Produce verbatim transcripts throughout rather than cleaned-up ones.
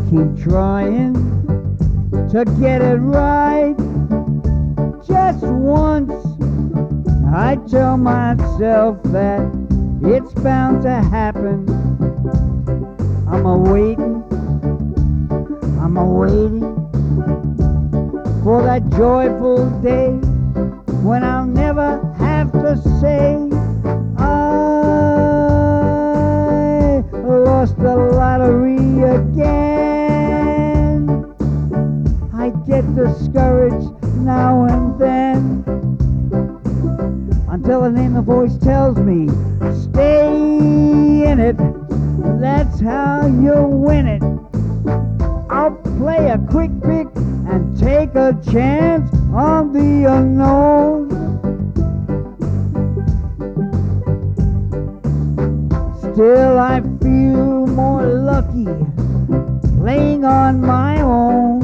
keep trying to get it right. Just once I tell myself that it's bound to happen. I'm a-waiting, I'm a-waiting for that joyful day when I'll never have to say I lost the lottery again. I get discouraged now and then until an inner voice tells me, stay in it, that's how you win it. I'll play a quick pick and take a chance on the unknown. Still I feel more lucky playing on my own.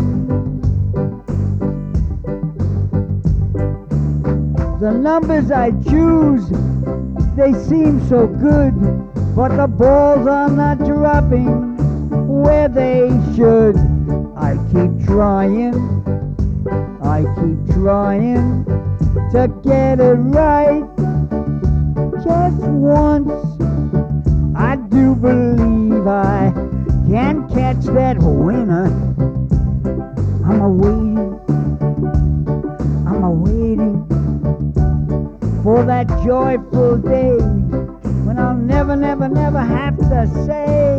The numbers I choose, they seem so good, but the balls are not dropping where they should. I keep trying, I keep trying to get it right. Just once, I do believe I can catch that winner. I'm a-waiting, I'm a-waiting for that joyful day when I'll never, never, never have to say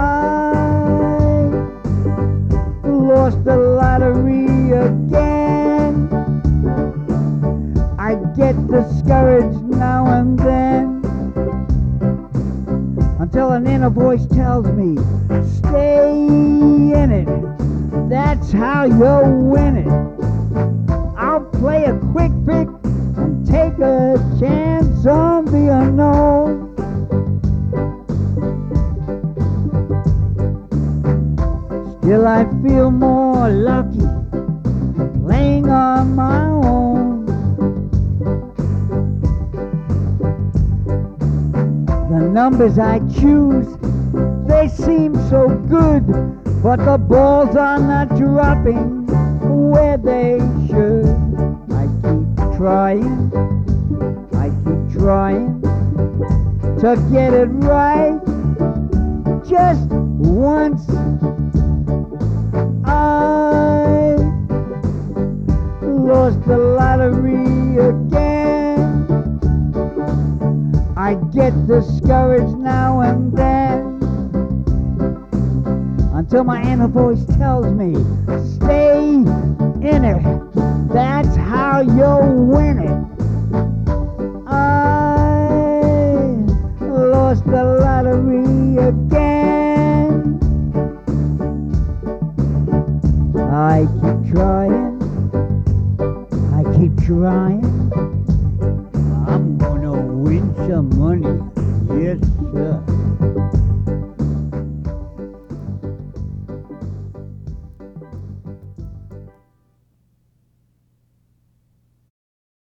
I lost the lottery again. I get discouraged now and then until an inner voice tells me, stay in it, that's how you win it. I'll play a quick pick and take a chance on the unknown. Still I feel more lucky playing on my own. The numbers I choose, they seem so good, but the balls are not dropping where they should. I keep trying, I keep trying to get it right. Just once I lost the lottery again. I get discouraged now and then until my inner voice tells me, stay in it, that's how you win it. I lost the lottery again. I keep trying, I keep trying